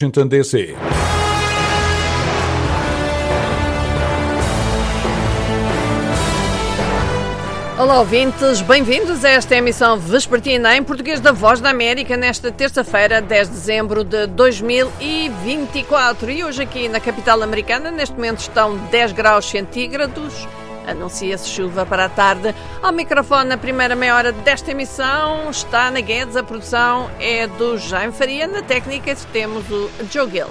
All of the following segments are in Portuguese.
Washington, D.C. Olá ouvintes, bem-vindos a esta emissão vespertina em português da Voz da América nesta terça-feira, 10 de dezembro de 2024. E hoje aqui na capital americana, neste momento estão 10 graus centígrados. Anuncia-se chuva para a tarde. Ao microfone, na primeira meia hora desta emissão, está na Guedes. A produção é do Jaime Faria. Na técnica temos o Joe Gill.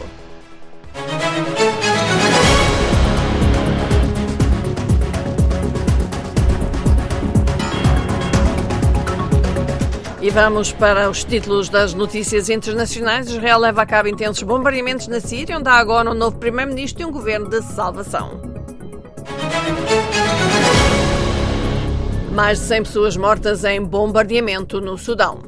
E vamos para os títulos das notícias internacionais. Israel leva a cabo intensos bombardeamentos na Síria, onde há agora um novo primeiro-ministro e um governo de salvação. Mais de 100 pessoas mortas em bombardeamento no Sudão.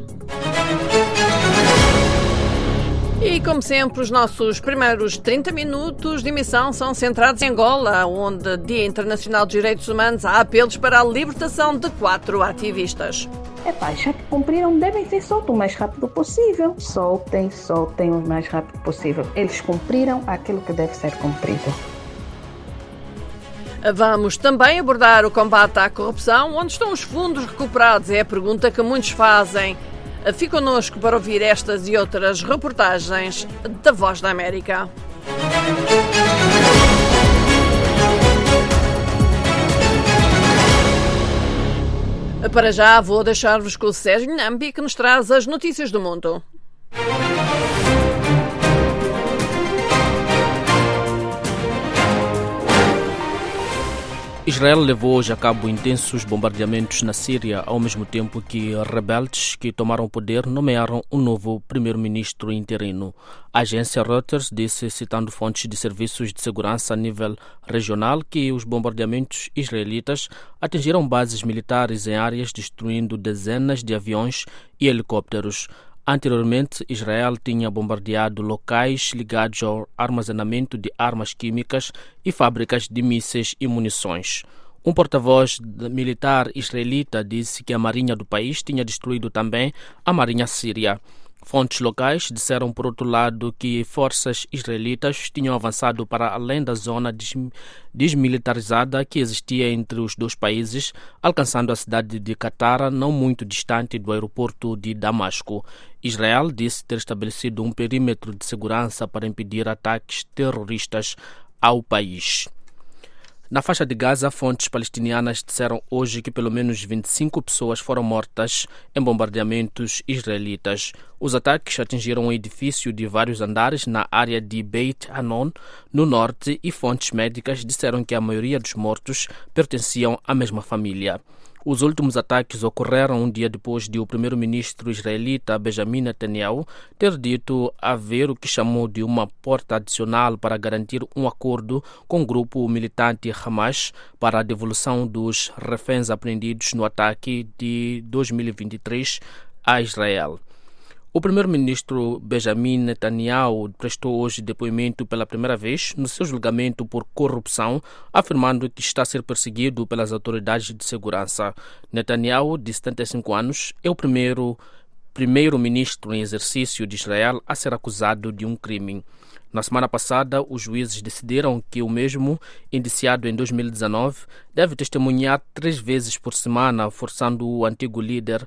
E, como sempre, os nossos primeiros 30 minutos de emissão são centrados em Angola, onde, Dia Internacional dos Direitos Humanos, há apelos para a libertação de 4 ativistas. Já que cumpriram, devem ser soltos o mais rápido possível. Soltem o mais rápido possível. Eles cumpriram aquilo que deve ser cumprido. Vamos também abordar o combate à corrupção. Onde estão os fundos recuperados? É a pergunta que muitos fazem. Fique connosco para ouvir estas e outras reportagens da Voz da América. Para já, vou deixar-vos com o Sérgio Nambi, que nos traz as notícias do mundo. Israel levou hoje a cabo intensos bombardeamentos na Síria, ao mesmo tempo que rebeldes que tomaram o poder nomearam um novo primeiro-ministro interino. A agência Reuters disse, citando fontes de serviços de segurança a nível regional, que os bombardeamentos israelitas atingiram bases militares em áreas, destruindo dezenas de aviões e helicópteros. Anteriormente, Israel tinha bombardeado locais ligados ao armazenamento de armas químicas e fábricas de mísseis e munições. Um porta-voz militar israelita disse que a marinha do país tinha destruído também a marinha síria. Fontes locais disseram, por outro lado, que forças israelitas tinham avançado para além da zona desmilitarizada que existia entre os dois países, alcançando a cidade de Qatar, não muito distante do aeroporto de Damasco. Israel disse ter estabelecido um perímetro de segurança para impedir ataques terroristas ao país. Na faixa de Gaza, fontes palestinianas disseram hoje que pelo menos 25 pessoas foram mortas em bombardeamentos israelitas. Os ataques atingiram um edifício de vários andares na área de Beit Hanon, no norte, e fontes médicas disseram que a maioria dos mortos pertenciam à mesma família. Os últimos ataques ocorreram um dia depois de o primeiro-ministro israelita Benjamin Netanyahu ter dito haver o que chamou de uma porta adicional para garantir um acordo com o grupo militante Hamas para a devolução dos reféns apreendidos no ataque de 2023 a Israel. O primeiro-ministro Benjamin Netanyahu prestou hoje depoimento pela primeira vez no seu julgamento por corrupção, afirmando que está a ser perseguido pelas autoridades de segurança. Netanyahu, de 75 anos, é o primeiro-ministro em exercício de Israel a ser acusado de um crime. Na semana passada, os juízes decidiram que o mesmo, indiciado em 2019, deve testemunhar 3 vezes por semana, forçando o antigo líder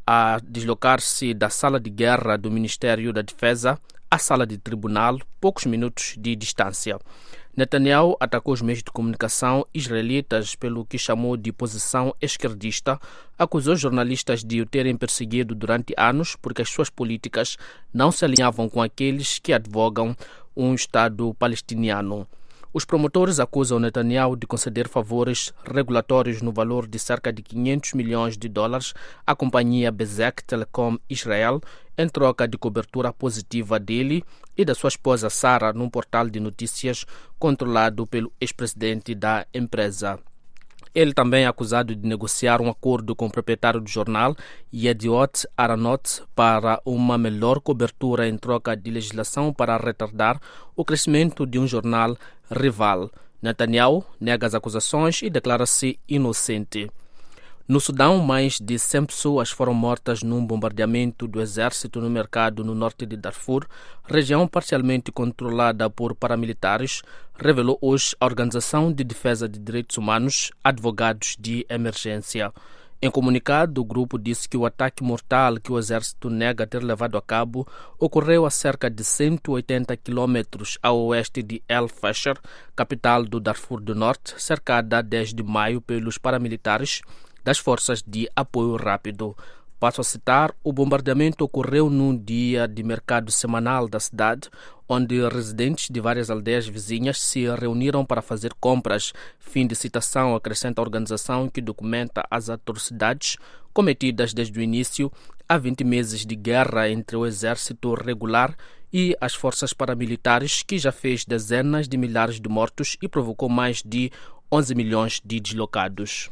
a deslocar-se da sala de guerra do Ministério da Defesa à sala de tribunal, poucos minutos de distância. Netanyahu atacou os meios de comunicação israelitas pelo que chamou de posição esquerdista, acusou jornalistas de o terem perseguido durante anos porque as suas políticas não se alinhavam com aqueles que advogam um Estado palestiniano. Os promotores acusam Netanyahu de conceder favores regulatórios no valor de cerca de 500 milhões de dólares à companhia Bezeq Telecom Israel, em troca de cobertura positiva dele e da sua esposa Sarah num portal de notícias controlado pelo ex-presidente da empresa. Ele também é acusado de negociar um acordo com o proprietário do jornal, Yediot Aharonot, para uma melhor cobertura em troca de legislação para retardar o crescimento de um jornal rival. Netanyahu nega as acusações e declara-se inocente. No Sudão, mais de 100 pessoas foram mortas num bombardeamento do exército no mercado no norte de Darfur, região parcialmente controlada por paramilitares, revelou hoje a Organização de Defesa de Direitos Humanos, Advogados de Emergência. Em comunicado, o grupo disse que o ataque mortal que o exército nega ter levado a cabo ocorreu a cerca de 180 quilômetros a oeste de El Fasher, capital do Darfur do Norte, cercada desde maio pelos paramilitares das Forças de Apoio Rápido. Passo a citar, o bombardeamento ocorreu num dia de mercado semanal da cidade, onde residentes de várias aldeias vizinhas se reuniram para fazer compras. Fim de citação, acrescenta a organização que documenta as atrocidades cometidas desde o início há 20 meses de guerra entre o exército regular e as forças paramilitares, que já fez dezenas de milhares de mortos e provocou mais de 11 milhões de deslocados.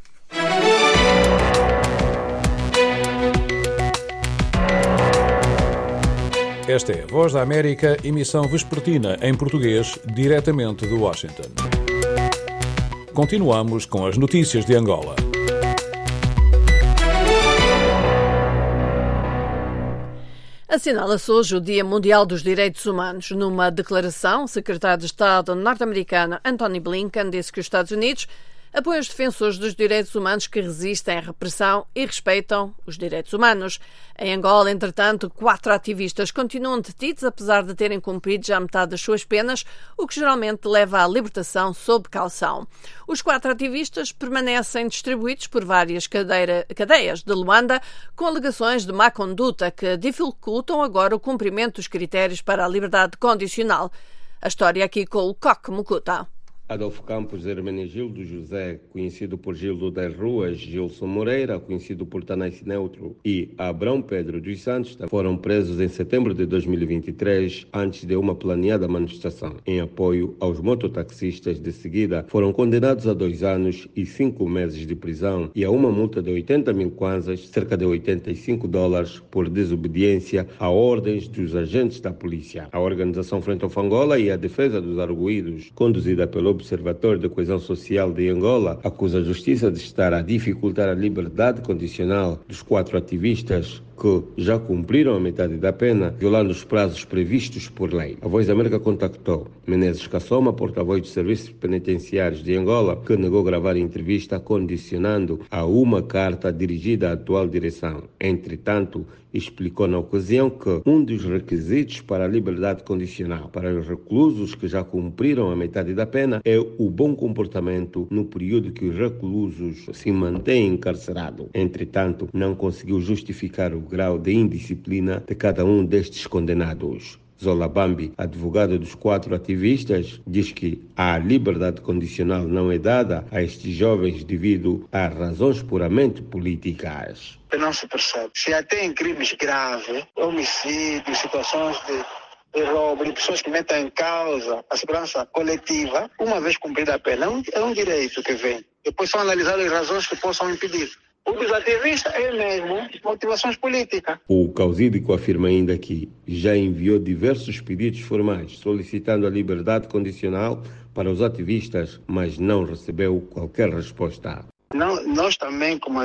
Esta é a Voz da América, emissão vespertina em português, diretamente de Washington. Continuamos com as notícias de Angola. Assinala-se hoje o Dia Mundial dos Direitos Humanos. Numa declaração, o secretário de Estado norte-americano Antony Blinken disse que os Estados Unidos apoiam os defensores dos direitos humanos que resistem à repressão e respeitam os direitos humanos. Em Angola, entretanto, 4 ativistas continuam detidos, apesar de terem cumprido já metade das suas penas, o que geralmente leva à libertação sob caução. Os 4 ativistas permanecem distribuídos por várias cadeias de Luanda, com alegações de má conduta que dificultam agora o cumprimento dos critérios para a liberdade condicional. A história aqui com o Coque Mucuta. Adolfo Campos Hermenegildo José, conhecido por Gildo das Ruas, Gilson Moreira, conhecido por Tanais Neutro, e Abrão Pedro dos Santos foram presos em setembro de 2023, antes de uma planeada manifestação em apoio aos mototaxistas. De seguida, foram condenados a 2 anos e 5 meses de prisão e a uma multa de 80 mil kwanzas, cerca de $85, por desobediência a ordens dos agentes da polícia. A organização Frente ao Angola e a Defesa dos Arguídos, conduzida pelo Observatório de Coesão Social de Angola, acusa a Justiça de estar a dificultar a liberdade condicional dos 4 ativistas que já cumpriram a metade da pena, violando os prazos previstos por lei. A Voz da América contactou Menezes Kassoma, porta-voz dos Serviços Penitenciários de Angola, que negou gravar a entrevista, condicionando a uma carta dirigida à atual direção. Entretanto, explicou na ocasião que um dos requisitos para a liberdade condicional para os reclusos que já cumpriram a metade da pena é o bom comportamento no período que os reclusos se mantêm encarcerados. Entretanto, não conseguiu justificar o grau de indisciplina de cada um destes condenados. Zola Bambi, advogado dos 4 ativistas, diz que a liberdade condicional não é dada a estes jovens devido a razões puramente políticas. Não se percebe. Se até em crimes graves, homicídios, situações de roubo, de pessoas que metem em causa a segurança coletiva, uma vez cumprida a pena, é um direito que vem. Depois são analisadas as razões que possam impedir. O dos ativistas é mesmo motivações políticas. O causídico afirma ainda que já enviou diversos pedidos formais solicitando a liberdade condicional para os ativistas, mas não recebeu qualquer resposta. Nós também, como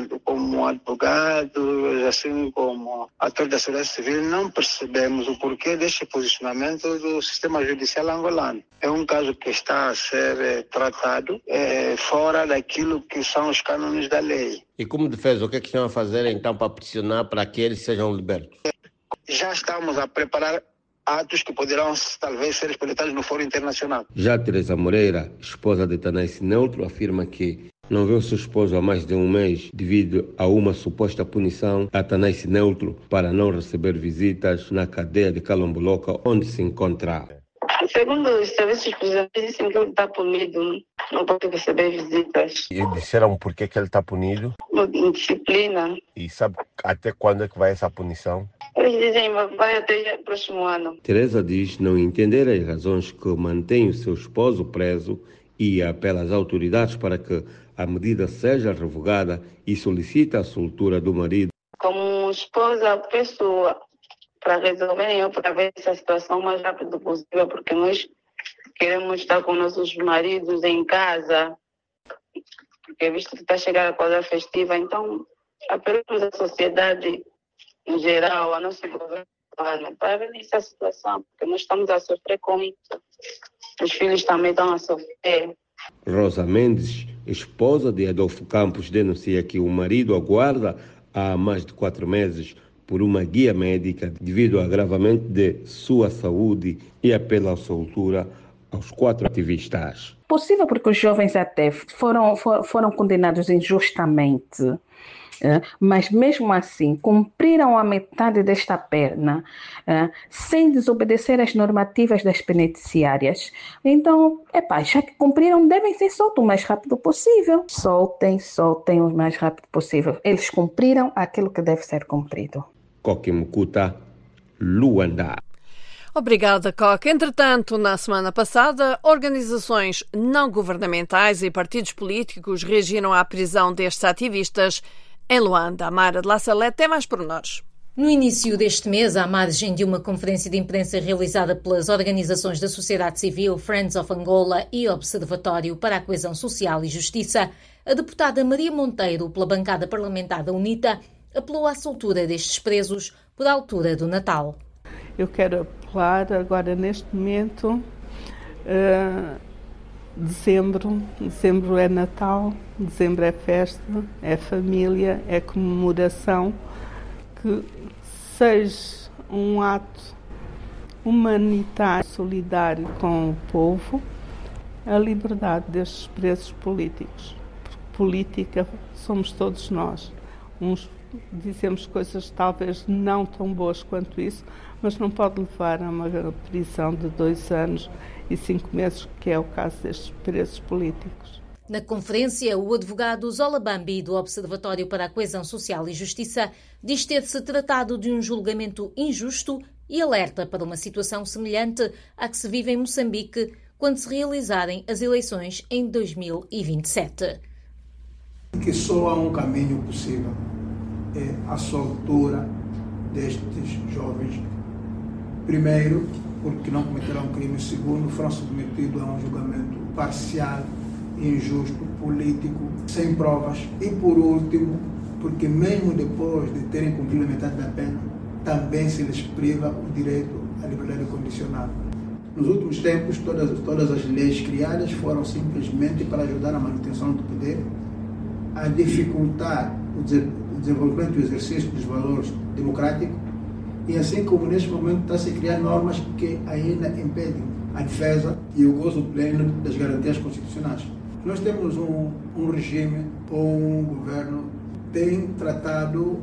advogados, assim como atores da sociedade civil, não percebemos o porquê deste posicionamento do sistema judicial angolano. É um caso que está a ser tratado fora daquilo que são os cânones da lei. E como defesa, o que é que estão a fazer então para pressionar para que eles sejam libertos? Já estamos a preparar atos que poderão talvez ser experimentados no Fórum Internacional. Já Teresa Moreira, esposa de Tanais Neutro, afirma que não vê o seu esposo há mais de um mês devido a uma suposta punição a Tanais Neutro para não receber visitas na cadeia de Calamboloca, onde se encontra. Segundo os serviços prisioneiros, dizem que ele está punido, não pode receber visitas. E disseram por que ele está punido? Indisciplina. E sabe até quando é que vai essa punição? Eles dizem que vai até o próximo ano. Teresa diz não entender as razões que mantêm o seu esposo preso e apela às autoridades para que a medida seja revogada e solicita a soltura do marido. Como esposa, peço para resolverem ou para ver essa situação o mais rápido possível, porque nós queremos estar com nossos maridos em casa. porque visto que está a chegar a coisa festiva, então apelamos à sociedade em geral, a nosso governo, para ver essa situação, porque nós estamos a sofrer com isso. Os filhos também estão a sofrer. Rosa Mendes, esposa de Adolfo Campos, denuncia que o marido aguarda há mais de 4 meses por uma guia médica devido ao agravamento de sua saúde e apela à soltura aos 4 ativistas. Possível porque os jovens até foram condenados injustamente, mas mesmo assim cumpriram a metade desta pena sem desobedecer às normativas das penitenciárias. Então, já que cumpriram, devem ser soltos o mais rápido possível. Soltem o mais rápido possível. Eles cumpriram aquilo que deve ser cumprido. Coque Mucuta, Luanda. Obrigada, Coque. Entretanto, na semana passada, organizações não governamentais e partidos políticos reagiram à prisão destes ativistas em Luanda. A Mara de La Salette tem mais pormenores. No início deste mês, à margem de uma conferência de imprensa realizada pelas organizações da sociedade civil Friends of Angola e Observatório para a Coesão Social e Justiça, a deputada Maria Monteiro, pela bancada parlamentar da UNITA, apelou à soltura destes presos por altura do Natal. Eu quero apelar agora neste momento, dezembro é Natal, dezembro é festa, é família, é comemoração, que seja um ato humanitário, solidário com o povo, a liberdade destes presos políticos. Porque política somos todos nós. Uns dizemos coisas talvez não tão boas quanto isso, mas não pode levar a uma prisão de 2 anos e 5 meses, que é o caso destes presos políticos. Na conferência, o advogado Zola Bambi, do Observatório para a Coesão Social e Justiça, diz ter-se tratado de um julgamento injusto e alerta para uma situação semelhante à que se vive em Moçambique quando se realizarem as eleições em 2027. Que só há um caminho possível, é a soltura destes jovens. Primeiro, porque não cometeram crime. Segundo, foram submetidos a um julgamento parcial, injusto, político, sem provas. E por último, porque mesmo depois de terem cumprido a metade da pena, também se lhes priva o direito à liberdade condicional. Nos últimos tempos, todas as leis criadas foram simplesmente para ajudar a manutenção do poder, a dificultar o desenvolvimento e o exercício dos valores democráticos, e assim como neste momento está-se a criar normas que ainda impedem a defesa e o gozo pleno das garantias constitucionais. Nós temos um regime ou um governo que tem tratado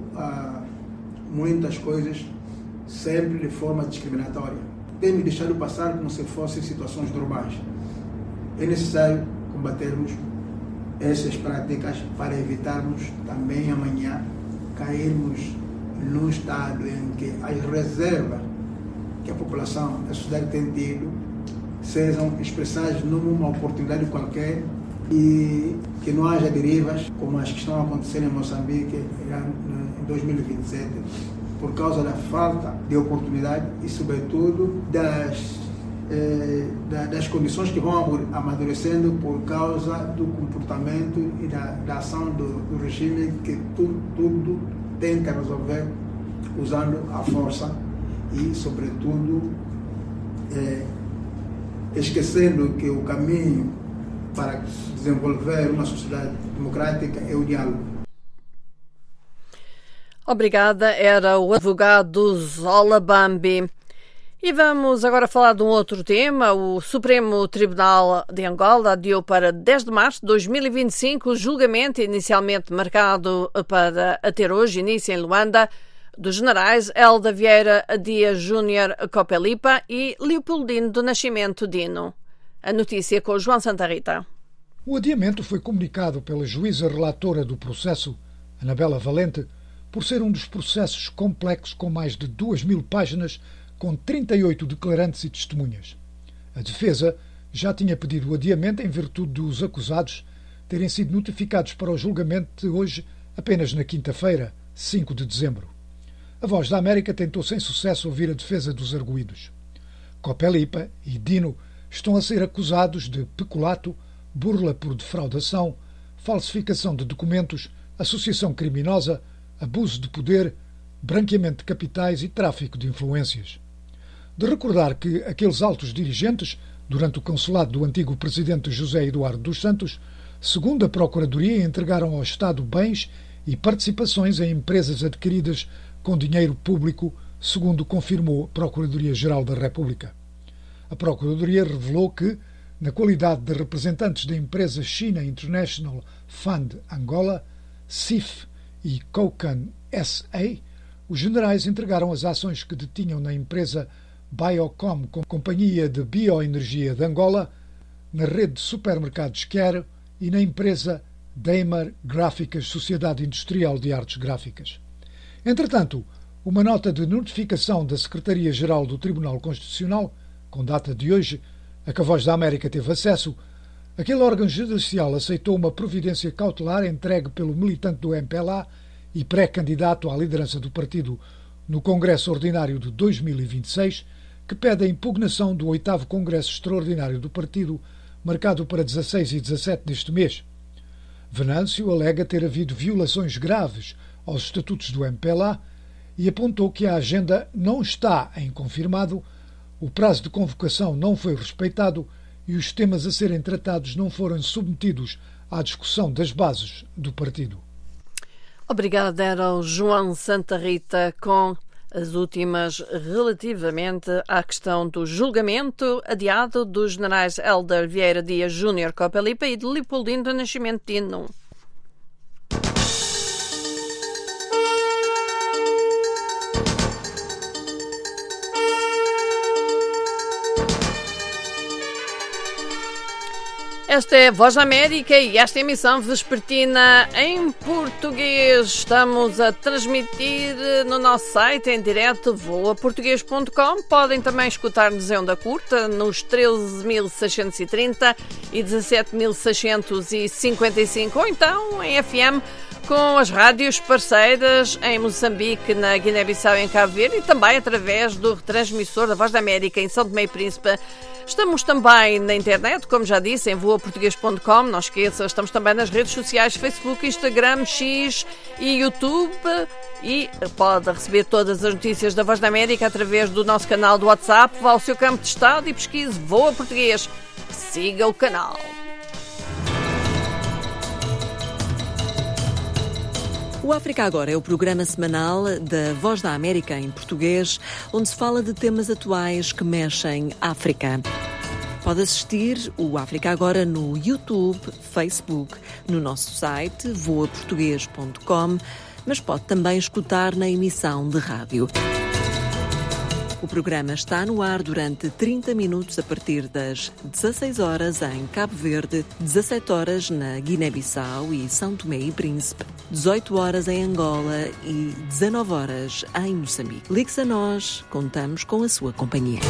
muitas coisas sempre de forma discriminatória. Tem me deixado passar como se fossem situações normais. É necessário combatermos essas práticas para evitarmos também amanhã cairmos num estado em que as reservas que a população, a sociedade tem tido, sejam expressadas numa oportunidade qualquer e que não haja derivas como as que estão a acontecer em Moçambique em 2027, por causa da falta de oportunidade e, sobretudo, das condições que vão amadurecendo por causa do comportamento e da ação do regime, que tudo tenta resolver usando a força e, sobretudo, esquecendo que o caminho para desenvolver uma sociedade democrática é o diálogo. Obrigada, era o advogado Zola Bambi. E vamos agora falar de um outro tema. O Supremo Tribunal de Angola adiou para 10 de março de 2025 o julgamento inicialmente marcado para ter hoje início em Luanda dos generais Helder Vieira Dias Júnior Copelipa e Leopoldino do Nascimento Dino. A notícia com o João Santa Rita. O adiamento foi comunicado pela juíza relatora do processo, Anabela Valente, por ser um dos processos complexos com mais de 2.000 páginas, com 38 declarantes e testemunhas. A defesa já tinha pedido o adiamento em virtude dos acusados terem sido notificados para o julgamento de hoje apenas na quinta-feira, 5 de dezembro. A Voz da América tentou sem sucesso ouvir a defesa dos arguidos. Copelipa e Dino estão a ser acusados de peculato, burla por defraudação, falsificação de documentos, associação criminosa, abuso de poder, branqueamento de capitais e tráfico de influências. De recordar que aqueles altos dirigentes, durante o consulado do antigo presidente José Eduardo dos Santos, segundo a Procuradoria, entregaram ao Estado bens e participações em empresas adquiridas com dinheiro público, segundo confirmou a Procuradoria-Geral da República. A Procuradoria revelou que, na qualidade de representantes da empresa China International Fund Angola, CIF e Cocan SA, os generais entregaram as ações que detinham na empresa Biocom, Companhia de Bioenergia de Angola, na rede de supermercados Quero e na empresa Daimler Gráficas, Sociedade Industrial de Artes Gráficas. Entretanto, uma nota de notificação da Secretaria-Geral do Tribunal Constitucional, com data de hoje, a que a Voz da América teve acesso, aquele órgão judicial aceitou uma providência cautelar entregue pelo militante do MPLA e pré-candidato à liderança do partido no Congresso Ordinário de 2026, que pede a impugnação do 8º Congresso Extraordinário do partido, marcado para 16 e 17 deste mês. Venâncio alega ter havido violações graves aos estatutos do MPLA e apontou que a agenda não está em confirmado, o prazo de convocação não foi respeitado e os temas a serem tratados não foram submetidos à discussão das bases do partido. Obrigada, era o João Santa Rita com as últimas relativamente à questão do julgamento adiado dos generais Hélder Vieira Dias Júnior Copelipa e de Leopoldino Nascimento Tino. Esta é a Voz da América e esta emissão vespertina em português. Estamos a transmitir no nosso site em direto voaportuguês.com. Podem também escutar-nos em onda curta nos 13.630 e 17.655 ou então em FM com as rádios parceiras em Moçambique, na Guiné-Bissau e em Cabo Verde e também através do retransmissor da Voz da América em São Tomé e Príncipe. Estamos também na internet, como já disse, em voaportuguês.com. Não esqueça, estamos também nas redes sociais Facebook, Instagram, X e YouTube. E pode receber todas as notícias da Voz da América através do nosso canal do WhatsApp. Vá ao seu campo de estado e pesquise Voa Português. Siga o canal. O África Agora é o programa semanal da Voz da América em português, onde se fala de temas atuais que mexem África. Pode assistir o África Agora no YouTube, Facebook, no nosso site voaportuguês.com, mas pode também escutar na emissão de rádio. O programa está no ar durante 30 minutos a partir das 16 horas em Cabo Verde, 17 horas na Guiné-Bissau e São Tomé e Príncipe, 18 horas em Angola e 19 horas em Moçambique. Ligue-se a nós, contamos com a sua companhia.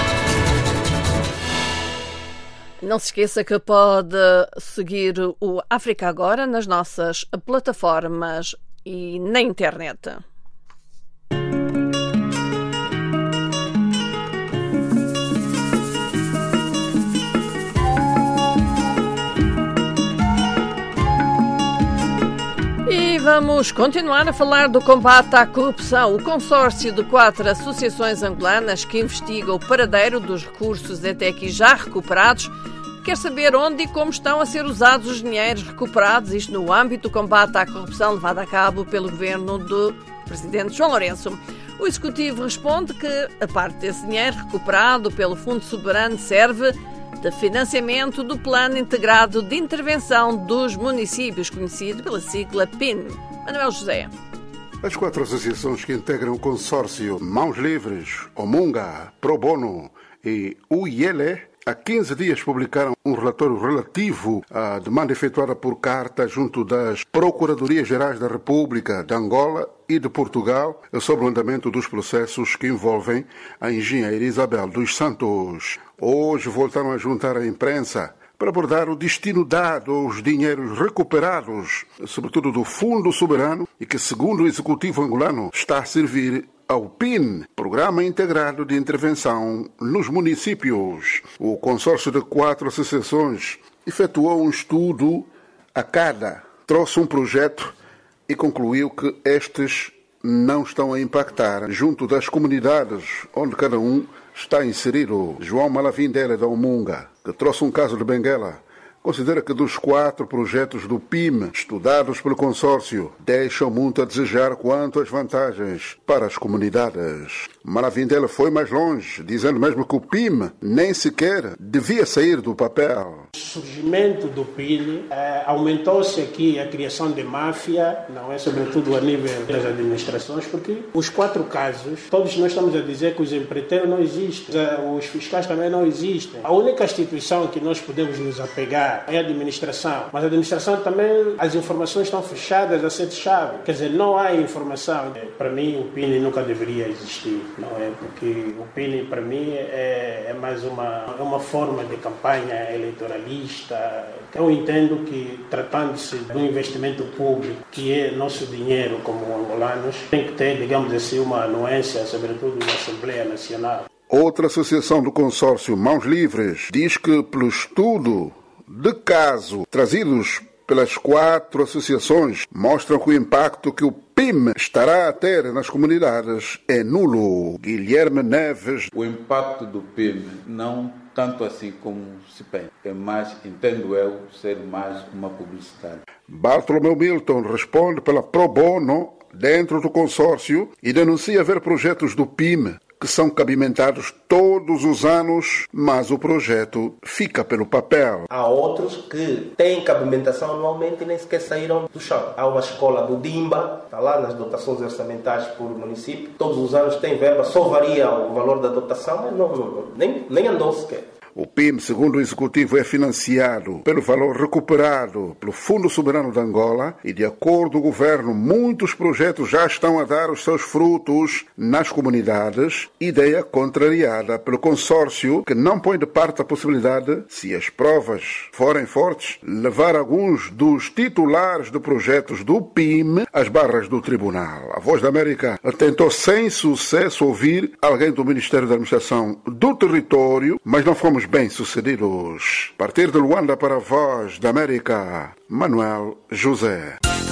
Não se esqueça que pode seguir o África Agora nas nossas plataformas e na internet. E vamos continuar a falar do combate à corrupção. O consórcio de 4 associações angolanas que investiga o paradeiro dos recursos até aqui já recuperados quer saber onde e como estão a ser usados os dinheiros recuperados, isto no âmbito do combate à corrupção levado a cabo pelo governo do presidente João Lourenço. O Executivo responde que a parte desse dinheiro recuperado pelo Fundo Soberano serve de financiamento do Plano Integrado de Intervenção dos Municípios, conhecido pela sigla PIN. Manuel José. As 4 associações que integram o consórcio Mãos Livres, Omunga, Pro Bono e UIELE, há 15 dias publicaram um relatório relativo à demanda efetuada por carta junto das Procuradorias Gerais da República de Angola e de Portugal sobre o andamento dos processos que envolvem a engenheira Isabel dos Santos. Hoje voltaram a juntar a imprensa para abordar o destino dado aos dinheiros recuperados, sobretudo do Fundo Soberano, e que, segundo o Executivo angolano, está a servir ao PIN, Programa Integrado de Intervenção nos Municípios. O consórcio de 4 associações efetuou um estudo a cada trouxe um projeto e concluiu que estes não estão a impactar junto das comunidades onde cada um está inserido. João Malavindela da Umunga, que trouxe um caso de Benguela, considera que dos 4 projetos do PIM estudados pelo consórcio deixam muito a desejar quanto às vantagens para as comunidades. Malavindela foi mais longe, dizendo mesmo que o PIM nem sequer devia sair do papel. O surgimento do PIM aumentou-se aqui a criação de máfia, não é, sobretudo a nível das administrações, porque os 4 casos, todos nós estamos a dizer que os empreiteiros não existem, os fiscais também não existem. A única instituição que nós podemos nos apegar é a administração, mas a administração também, as informações estão fechadas a 7 chaves, quer dizer, não há informação. Para mim o PIN nunca deveria existir, não é? Porque o PIN para mim é mais uma forma de campanha eleitoralista. Eu entendo que, tratando-se de um investimento público, que é nosso dinheiro como angolanos, tem que ter, digamos assim, uma anuência, sobretudo na Assembleia Nacional. Outra associação do consórcio Mãos Livres diz que, pelo estudo de caso trazidos pelas 4 associações, mostram que o impacto que o PIM estará a ter nas comunidades é nulo. Guilherme Neves. O impacto do PIM não tanto assim como se pensa. É mais, entendo eu, ser mais uma publicidade. Bartolomeu Milton responde pela Pro Bono dentro do consórcio e denuncia haver projetos do PIM que são cabimentados todos os anos, mas o projeto fica pelo papel. Há outros que têm cabimentação anualmente e nem sequer saíram do chão. Há uma escola do Dimba, está lá nas dotações orçamentais por município, todos os anos tem verba, só varia o valor da dotação, mas nem andou sequer. O PIM, segundo o Executivo, é financiado pelo valor recuperado pelo Fundo Soberano de Angola e, de acordo com o Governo, muitos projetos já estão a dar os seus frutos nas comunidades, ideia contrariada pelo consórcio, que não põe de parte a possibilidade, se as provas forem fortes, levar alguns dos titulares de projetos do PIM às barras do tribunal. A Voz da América tentou sem sucesso ouvir alguém do Ministério da Administração do Território, mas não fomos bem-sucedidos. A partir de Luanda para a Voz da América, Manuel José.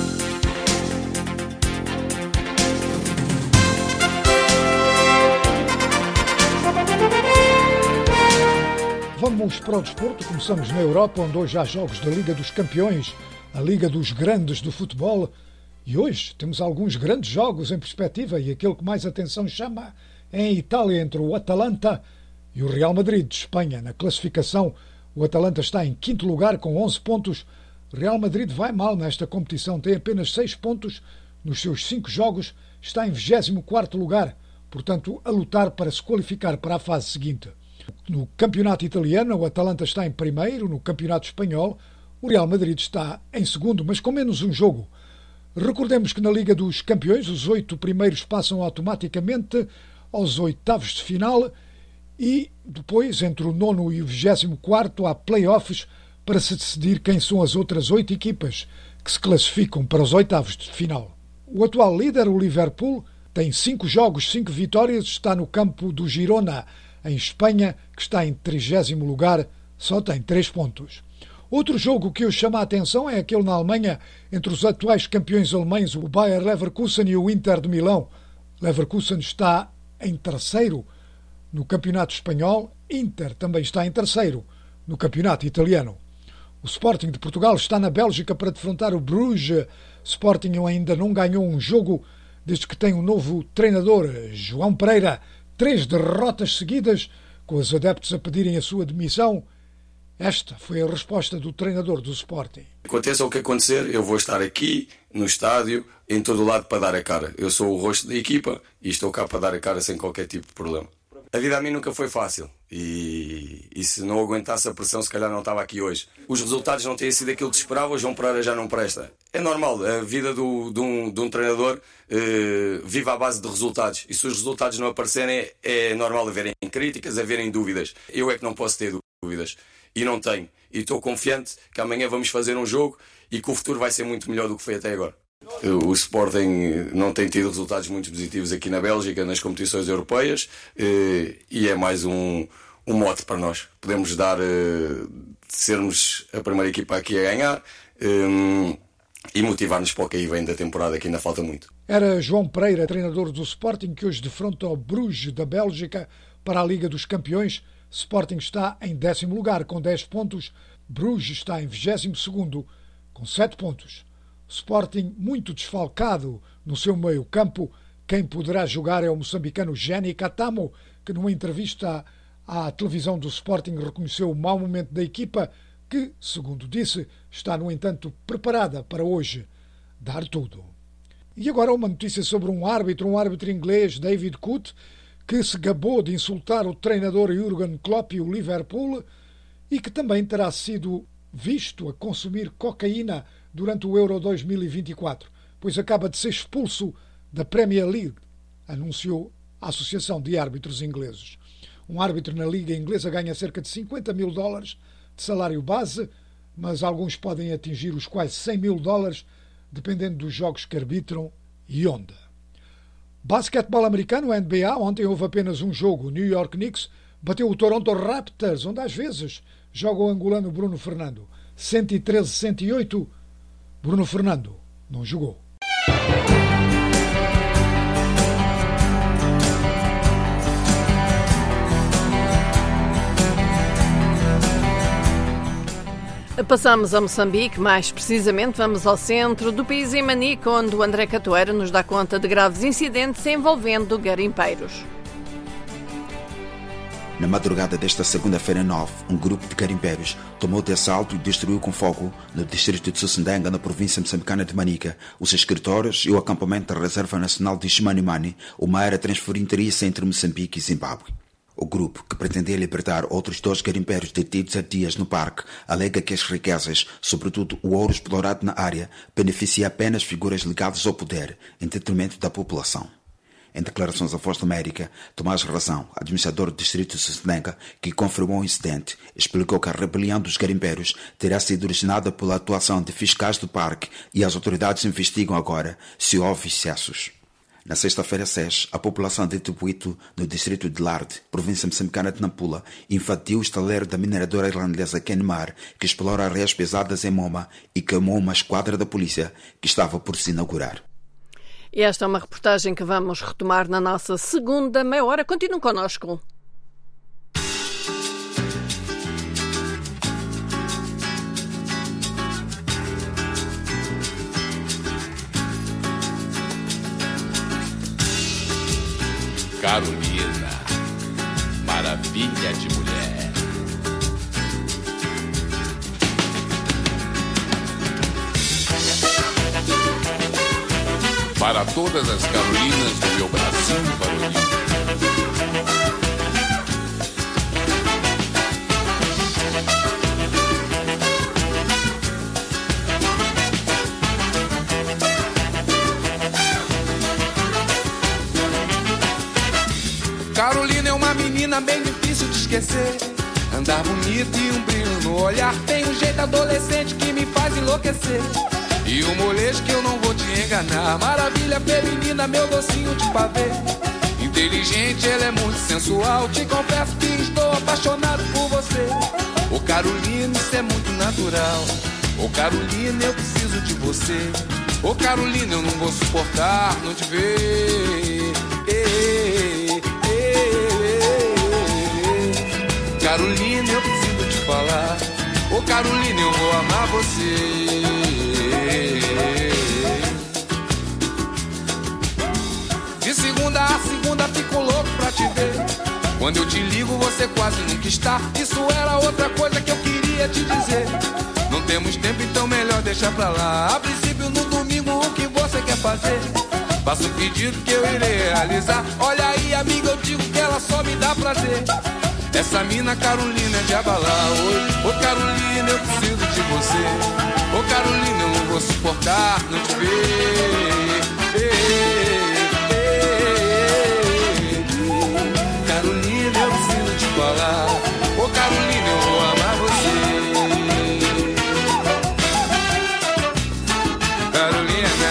Vamos para o desporto. Começamos na Europa, onde hoje há jogos da Liga dos Campeões, a Liga dos Grandes do futebol. E hoje temos alguns grandes jogos em perspectiva e aquele que mais atenção chama é em Itália, entre o Atalanta e o Real Madrid de Espanha. Na classificação, o Atalanta está em 5º lugar com 11 pontos. O Real Madrid vai mal nesta competição, tem apenas 6 pontos nos seus 5 jogos, está em 24º lugar, portanto a lutar para se qualificar para a fase seguinte. No campeonato italiano, o Atalanta está em 1º, no campeonato espanhol, o Real Madrid está em 2º, mas com menos um jogo. Recordemos que na Liga dos Campeões, os 8 primeiros passam automaticamente aos 8º de final, e depois, entre o 9º e o 24º, há play-offs para se decidir quem são as outras 8 equipas que se classificam para os 8º de final. O atual líder, o Liverpool, tem 5 jogos, 5 vitórias, está no campo do Girona, em Espanha, que está em 30º lugar, só tem 3 pontos. Outro jogo que eu chamo a atenção é aquele na Alemanha, entre os atuais campeões alemães, o Bayer Leverkusen e o Inter de Milão. Leverkusen está em 3º no campeonato espanhol, Inter também está em 3º no campeonato italiano. O Sporting de Portugal está na Bélgica para defrontar o Bruges. Sporting ainda não ganhou um jogo desde que tem um novo treinador, João Pereira. 3 derrotas seguidas, com os adeptos a pedirem a sua demissão. Esta foi a resposta do treinador do Sporting. Aconteça o que acontecer, eu vou estar aqui no estádio, em todo o lado, para dar a cara. Eu sou o rosto da equipa e estou cá para dar a cara sem qualquer tipo de problema. A vida a mim nunca foi fácil e se não aguentasse a pressão, se calhar não estava aqui hoje. Os resultados não têm sido aquilo que se esperava, o João Pereira já não presta. É normal, a vida de um treinador vive à base de resultados. E se os resultados não aparecerem, é normal haverem críticas, haverem dúvidas. Eu é que não posso ter dúvidas e não tenho. E estou confiante que amanhã vamos fazer um jogo e que o futuro vai ser muito melhor do que foi até agora. O Sporting não tem tido resultados muito positivos aqui na Bélgica, nas competições europeias, e é mais um um mote para nós. Podemos dar, sermos a primeira equipa aqui a ganhar e motivar-nos para o que aí vem da temporada, que ainda falta muito. Era João Pereira, treinador do Sporting, que hoje defronta o Bruges da Bélgica para a Liga dos Campeões. Sporting está em 10º lugar com 10 pontos. Bruges está em 22º com 7 pontos. Sporting muito desfalcado no seu meio-campo. Quem poderá jogar é o moçambicano Jenny Catamo, que numa entrevista à televisão do Sporting reconheceu o mau momento da equipa, que, segundo disse, está, no entanto, preparada para hoje dar tudo. E agora uma notícia sobre um árbitro inglês, David Coote, que se gabou de insultar o treinador Jürgen Klopp e o Liverpool e que também terá sido visto a consumir cocaína durante o Euro 2024, pois acaba de ser expulso da Premier League, anunciou a Associação de Árbitros Ingleses. Um árbitro na Liga Inglesa ganha cerca de $50 mil de salário base, mas alguns podem atingir os quase $100 mil, dependendo dos jogos que arbitram e onde. Basquetebol americano, NBA, ontem houve apenas um jogo. O New York Knicks bateu o Toronto Raptors, onde às vezes joga o angolano Bruno Fernando. 113-108, Bruno Fernando não jogou. Passamos a Moçambique, mais precisamente vamos ao centro do país, em Manica, onde o André Catoeira nos dá conta de graves incidentes envolvendo garimpeiros. Na madrugada desta segunda-feira 9, um grupo de garimpeiros tomou de assalto e destruiu com fogo, no distrito de Sussundenga, na província moçambicana de Manica, os escritórios e o acampamento da Reserva Nacional de Chimanimani, uma área transfronteiriça entre Moçambique e Zimbábue. O grupo, que pretendia libertar outros 2 garimpeiros detidos há dias no parque, alega que as riquezas, sobretudo o ouro explorado na área, beneficia apenas figuras ligadas ao poder, em detrimento da população. Em declarações à Voz da América, Tomás Razão, administrador do distrito de Sussundenga, que confirmou o incidente, explicou que a rebelião dos garimpeiros terá sido originada pela atuação de fiscais do parque e as autoridades investigam agora se houve excessos. Na sexta-feira 6, a população de Tupuito, no distrito de Larde, província moçambicana de Nampula, invadiu o estaleiro da mineradora irlandesa Kenmar, que explora areias pesadas em Moma e queimou uma esquadra da polícia que estava por se inaugurar. E esta é uma reportagem que vamos retomar na nossa segunda meia hora. Continuem connosco. Carolina, maravilha de mulher. Para todas as Carolinas do meu Brasil varonil. Carolina é uma menina bem difícil de esquecer. Andar bonito e um brilho no olhar. Tem um jeito adolescente que me faz enlouquecer. E um molejo que eu não vou te enganar. Maravilha feminina, meu docinho de pavê. Inteligente, ela é muito sensual. Te confesso que estou apaixonado por você. Ô Carolina, isso é muito natural. Ô Carolina, eu preciso de você. Ô Carolina, eu não vou suportar não te ver. Carolina, eu preciso te falar. Ô Carolina, eu vou amar você. De segunda a segunda fico louco pra te ver. Quando eu te ligo você quase nunca está. Isso era outra coisa que eu queria te dizer. Não temos tempo, então melhor deixar pra lá. A princípio no domingo o que você quer fazer? Faça um pedido que eu irei realizar. Olha aí amiga, eu digo que ela só me dá prazer. Essa mina Carolina é de abalar. Ô Carolina, eu preciso de você. Ô Carolina, eu não vou suportar não te ver. Carolina, eu preciso te falar. Ô Carolina, eu vou amar você. Carolina,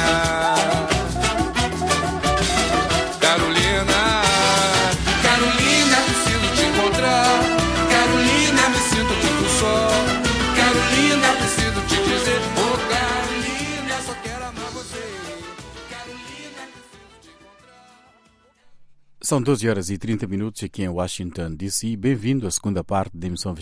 Carolina, Carolina, preciso te encontrar. São 12 horas e 30 minutos aqui em Washington, D.C. Bem-vindo à segunda parte da emissão